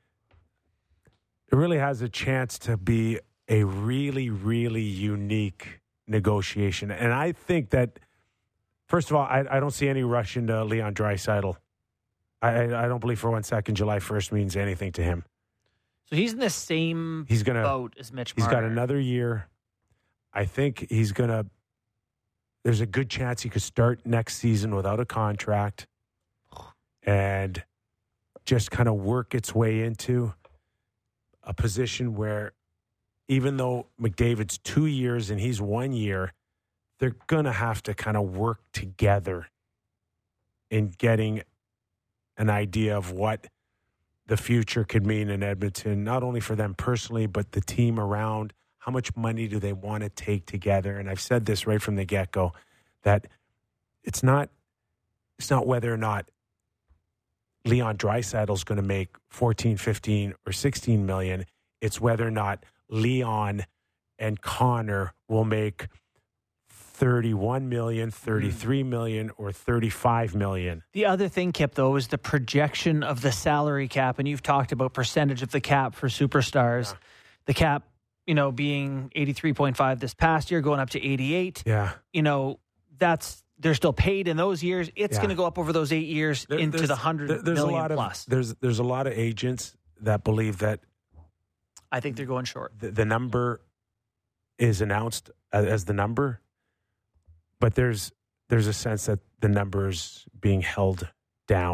it really has a chance to be a really really unique negotiation, and I think that first of all, I, I don't see any rush into Leon Draisaitl. I, I don't believe for one second July first means anything to him. So he's in the same He's gonna. boat as Mitch He's Marner. got another year. I think he's gonna. There's a good chance he could start next season without a contract, and just kind of work its way into a position where, even though McDavid's two years and he's one year, they're gonna have to kind of work together in getting an idea of what the future could mean in Edmonton, not only for them personally, but the team around. How much money do they want to take together? And I've said this right from the get-go, that it's not it's not whether or not Leon Draisaitl is going to make fourteen, fifteen, or sixteen million. It's whether or not Leon and Connor will make thirty-one million, thirty-three million, or thirty-five million. The other thing, Kip, though, is the projection of the salary cap. And you've talked about percentage of the cap for superstars. Yeah. The cap, you know, being eighty-three point five this past year, going up to eighty-eight. Yeah. You know, that's they're still paid in those years. It's Yeah. going to go up over those eight years There- into there's- the hundred there- there's million a lot plus. Of, there's there's a lot of agents that believe that I think they're going short. the, the number is announced as, as the number, but there's there's a sense that the number is being held down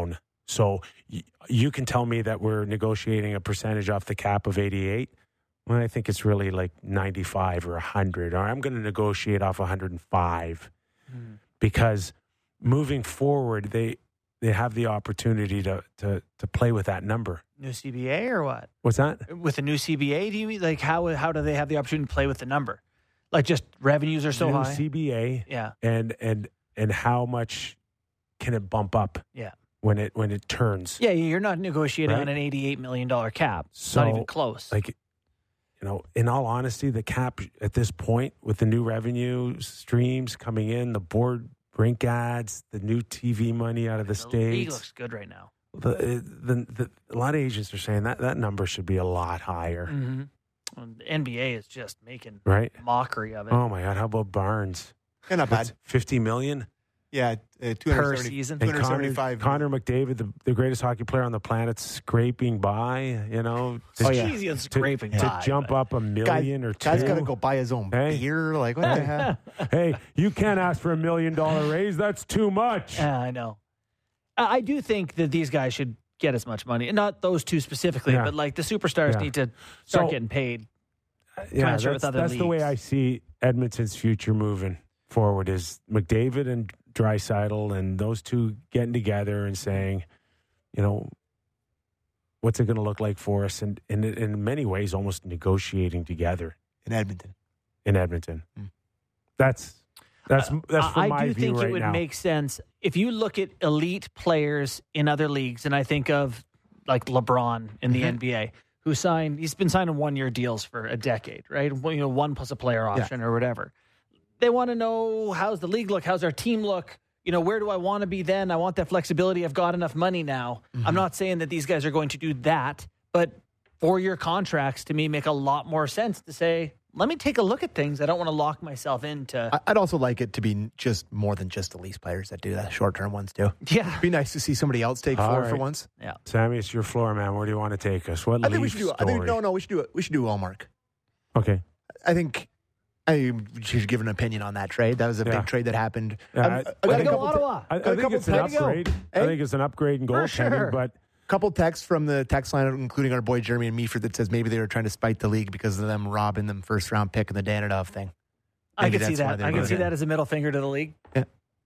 So y- you can tell me that we're negotiating a percentage off the cap of eighty-eight. Well, I think it's really like ninety-five or one hundred, or I'm going to negotiate off one hundred five mm. because moving forward, they they have the opportunity to, to, to play with that number. New C B A or what? What's that? With a new C B A, do you mean? Like, how how do they have the opportunity to play with the number? Like, just revenues are so new high? C B A, yeah. And, and, and how much can it bump up? Yeah. When it when it turns. Yeah, you're not negotiating right? on an eighty-eight million dollars cap. So, not even close. Like, you know, in all honesty, the cap at this point with the new revenue streams coming in, the board rink ads, the new T V money out of the, the States. league looks good right now. The, the, the, a lot of agents are saying that that number should be a lot higher. Mm-hmm. Well, the N B A is just making right? mockery of it. Oh, my God. How about Barnes? Yeah, not bad. fifty million dollars? Yeah, uh, per season. two hundred seventy-five. Connor, Connor McDavid, the, the greatest hockey player on the planet, scraping by, you know. To, oh, yeah. Easy on scraping to, by. To jump up a million guy, or two. Guy's got to go buy his own hey. beer. Like, what the heck? Hey, you can't ask for a million dollar raise. That's too much. Yeah, I know. I, I do think that these guys should get as much money. Not those two specifically, yeah. but like the superstars yeah. need to start so, getting paid. Yeah, that's, with other that's the way I see Edmonton's future moving forward is McDavid and Draisaitl and those two getting together and saying, you know, what's it going to look like for us? And, and in many ways, almost negotiating together. In Edmonton. In Edmonton. Mm. That's that's that's from I my do view think right it would now. make sense if you look at elite players in other leagues, and I think of like LeBron in the mm-hmm. N B A, who signed, he's been signing one-year deals for a decade, right? You know, one plus a player option yeah. or whatever. They want to know, how's the league look? How's our team look? You know, where do I want to be then? I want that flexibility. I've got enough money now. Mm-hmm. I'm not saying that these guys are going to do that, but four-year contracts to me make a lot more sense to say, let me take a look at things. I don't want to lock myself into. I'd also like it to be just more than just the lease players that do that, short-term ones too. Yeah. It'd be nice to see somebody else take All four right. for once. Yeah. Sammy, it's your floor, man. Where do you want to take us? What I think we Leaf should do. story? I think no, no. We should do it. We should do Allmark. Okay. I think. I should give an opinion on that trade. That was a yeah. big trade that happened. Yeah, I, I, I got a couple Ottawa. I, I think it's an upgrade. I think it's an upgrade in goaltending, sure. but a couple texts from the text line, including our boy Jeremy and Meaford, that says maybe they were trying to spite the league because of them robbing them first round pick in the Danadov thing. I Maybe can see that. I can see that as a middle finger to the league. Yeah.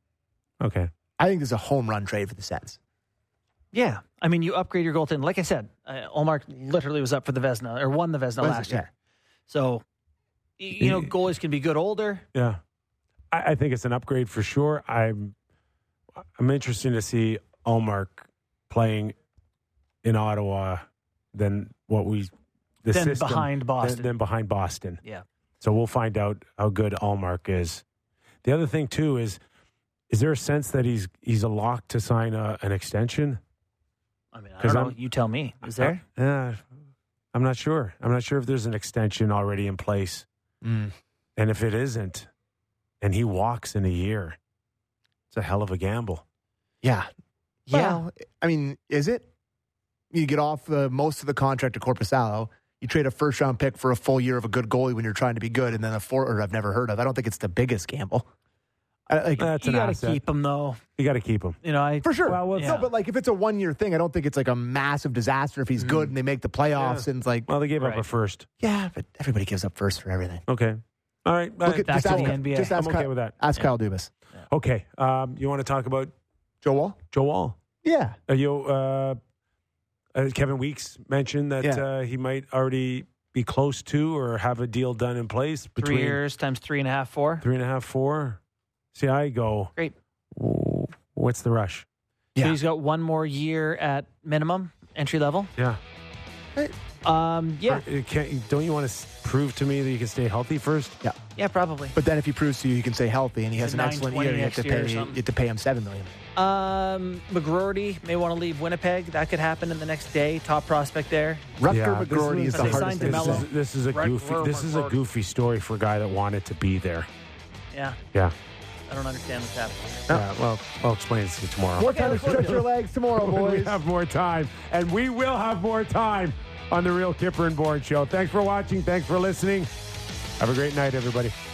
Okay. I think there's a home run trade for the Sens. Yeah. I mean, you upgrade your goaltender. Like I said, uh, Allmark literally was up for the Vezina, or won the Vezina Was last it? Yeah. year. So, you know, goalies can be good older. Yeah. I, I think it's an upgrade for sure. I'm I'm interested to see Allmark playing in Ottawa than what we the then system, behind Boston. Than, than behind Boston. Yeah. So we'll find out how good Allmark is. The other thing too is, is there a sense that he's he's a lock to sign a, an extension? I mean, I don't know. I'm, you tell me. Is there? Yeah. I'm not sure. I'm not sure if there's an extension already in place. Mm. And if it isn't, and he walks in a year, it's a hell of a gamble. Yeah. Yeah. Well, I mean, is it? You get off uh, most of the contract to Korpisalo. You trade a first round pick for a full year of a good goalie when you're trying to be good, and then a four I've never heard of. I don't think it's the biggest gamble. I, like, That's you an got to asset. keep him, though. You got to keep him. You know, I For sure. Well, well, No, yeah. but like if it's a one year thing, I don't think it's like a massive disaster if he's good and they make the playoffs Yeah. and it's like, Well, they gave up Right. a first. yeah, but everybody gives up first for everything. Okay. All right. Look at, Back just to ask, the N B A. Just ask I'm okay Kyle, with that. Ask Kyle Dubas. Okay. Um, you want to talk about Joe Wall? Joe Wall? Yeah. Uh, you, uh, uh, Kevin Weeks mentioned that Yeah. uh, he might already be close to or have a deal done in place between Three years times three and a half, four. three and a half, four. See, I go. Great. "Ooh, what's the rush? So Yeah. he's got one more year at minimum, entry level. Yeah. Um, yeah. Or, uh, can't, don't you want to prove to me that you can stay healthy first? Yeah. Yeah, probably. But then if he proves to you he can stay healthy and he has It's an a excellent nine twenty year, you have to next year or pay you something. have to pay him seven million. Um, McGroarty may want to leave Winnipeg. That could happen in the next day. Top prospect there. Rutger Yeah, this McGroarty is- is the They hardest signed thing to This DeMello. say. is, this is a Right, goofy. we're- This is a we're- goofy story for a guy that wanted to be there. Yeah, Yeah. I don't understand what's happening. Yeah. Well, I'll explain it to you tomorrow. More time to stretch your legs tomorrow, When we boys. have more time, and we will have more time on the Real Kipper and Bourne Show. Thanks for watching. Thanks for listening. Have a great night, everybody.